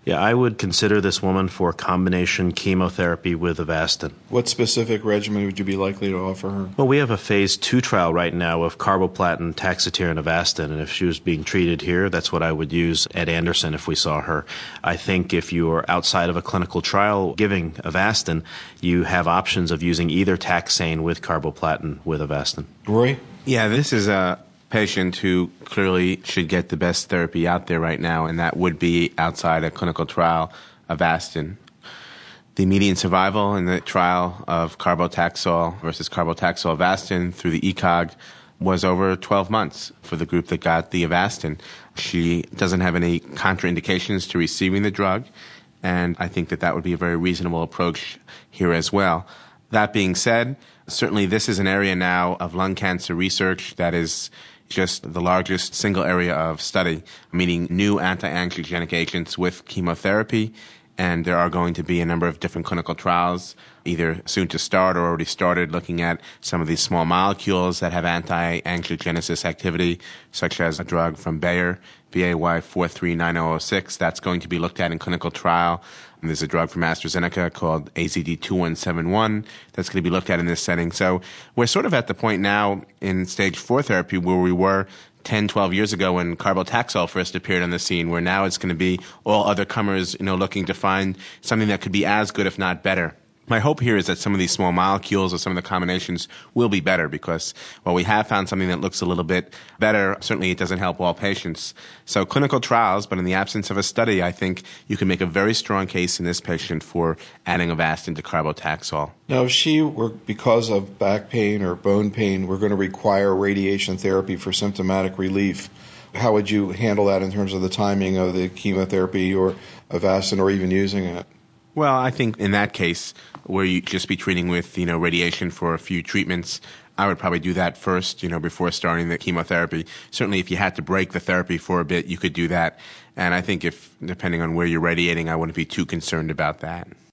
Yeah, I would consider this woman for combination chemotherapy with Avastin. What specific regimen would you be likely to offer her? Well, we have a phase 2 trial right now of carboplatin, Taxotere, and Avastin, and if she was being treated here, that's what I would use at Anderson if we saw her. I think if you are outside of a clinical trial giving Avastin, you have options of using either taxane with carboplatin with Avastin. Roy? Yeah, this is a patient who clearly should get the best therapy out there right now, and that would be outside a clinical trial of Avastin. The median survival in the trial of carbotaxol versus carbotaxol Avastin through the ECOG was over 12 months for the group that got the Avastin. She doesn't have any contraindications to receiving the drug, and I think that that would be a very reasonable approach here as well. That being said, certainly this is an area now of lung cancer research that is just the largest single area of study, meaning new anti-angiogenic agents with chemotherapy, and there are going to be a number of different clinical trials, either soon to start or already started, looking at some of these small molecules that have anti-angiogenesis activity, such as a drug from Bayer, BAY439006. That's going to be looked at in clinical trial. And there's a drug from AstraZeneca called AZD2171 that's going to be looked at in this setting. So we're sort of at the point now in stage 4 therapy where we were 10, 12 years ago when carbotaxol first appeared on the scene, where now it's going to be all other comers, looking to find something that could be as good, if not better. My hope here is that some of these small molecules or some of the combinations will be better because while we have found something that looks a little bit better, certainly it doesn't help all patients. So clinical trials, but in the absence of a study, I think you can make a very strong case in this patient for adding Avastin to carbotaxol. Now, if she were, because of back pain or bone pain, we're going to require radiation therapy for symptomatic relief, how would you handle that in terms of the timing of the chemotherapy or Avastin or even using it? Well, I think in that case, where you just be treating with, radiation for a few treatments, I would probably do that first, before starting the chemotherapy. Certainly if you had to break the therapy for a bit, you could do that. And I think depending on where you're radiating, I wouldn't be too concerned about that.